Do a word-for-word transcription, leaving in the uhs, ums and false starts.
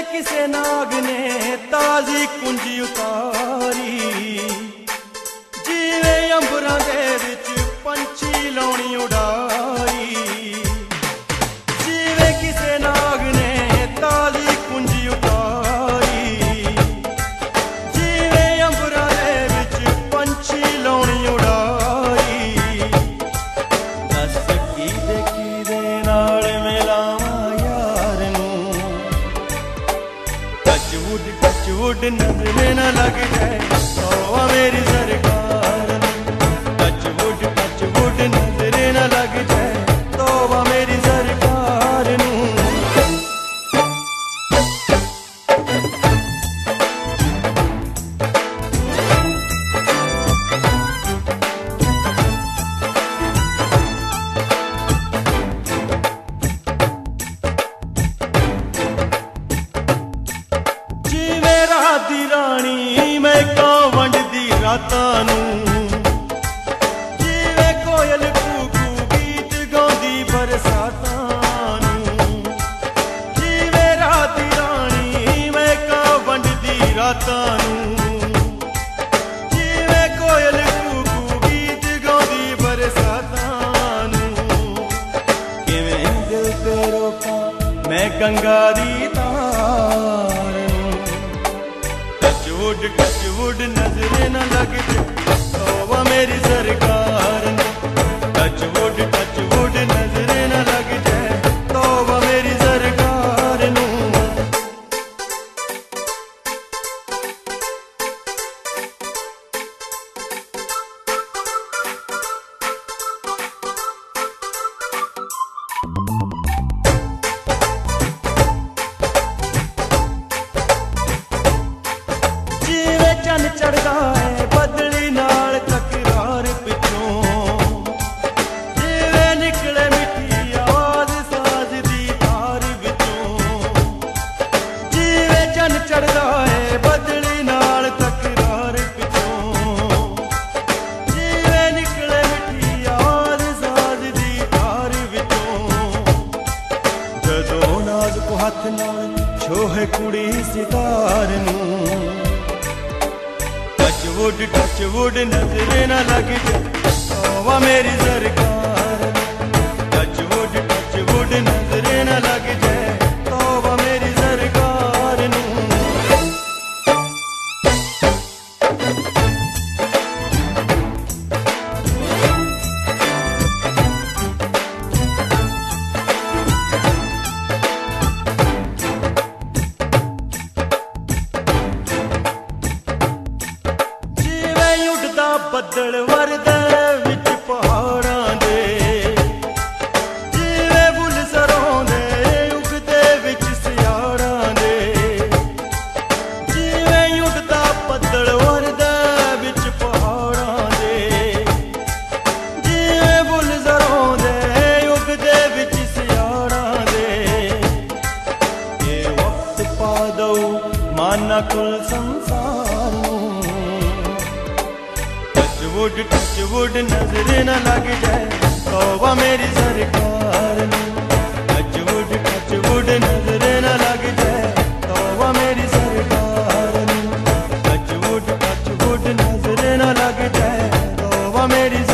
जिवें किसे नाग ने ताजी कुंजी उतारी, जिवें अंबरां दे विच पंछी लाउणी उडारी। जिवें किसे नाग ने ताजी कुंजी उतारी, जिवें अंबरां दे विच पंछी लाउणी उडारी। दस कीदे कीदे नाल मिलावां यार नूं, टचवुड टचवुड नजरे न लग जाए तौबा मेरी सरकार। टचवुड टचवुड नजरे न लग जाए तौबा मेरी सरकार नूं। जिवें रात दी रानी मैं कां वंडदी रातां नूं, जिवें कोयल कूकू गीत गाउंदी बरसातां नूं। जिवें रात दी रानी मैं कां वंडदी रातां नूं, जिवें कोयल कूकू गीत गाउंदी बरसातां नूं। किवें दिल ते रोकां मैं गंगा दी तार नूं। टचवुड टचवुड नजरे न लग जाए तौबा मेरी सरकार नूं। टचवुड टचवुड नजरे न लग जाए तौबा मेरी सरकार नूं। जिवें चन चढ़दा है बदली नाल तकरार पिछों, जिवें निकले मिठी आवाज साज दी तार विचों। जिवें चन चढ़दा है बदली नाल तकरार पिछों, जिवें निकले मिठी आवाज साज दी तार विचों। जदों नाज़ुक हथ नाल छोहे कुड़ी सितार नूं। टचवुड टचवुड नजरे न लग जाए तौबा मेरी सरकार। टचवुड टचवुड नजरे न लग जाए तौबा मेरी सरकार नूं। जिवें उड़दा बदल वरदा विच पहाड़ां दे, जिवें बुल सरोंदे उगदे विच सियाड़ां दे। जिवें उड़दा बदल वरदा विच पहाड़ां दे, जिवें बुल सरोंदे उगदे विच सियाड़ां दे। ये वक्त पा दो माना कुल संसार नूं। टचवुड टचवुड नजरे न लग जाए तौबा मेरी सरकार नूं। टचवुड टचवुड नजरे न लग जाए तौबा मेरी सरकार नूं। टचवुड टचवुड नजरे न लग जाए तौबा मेरी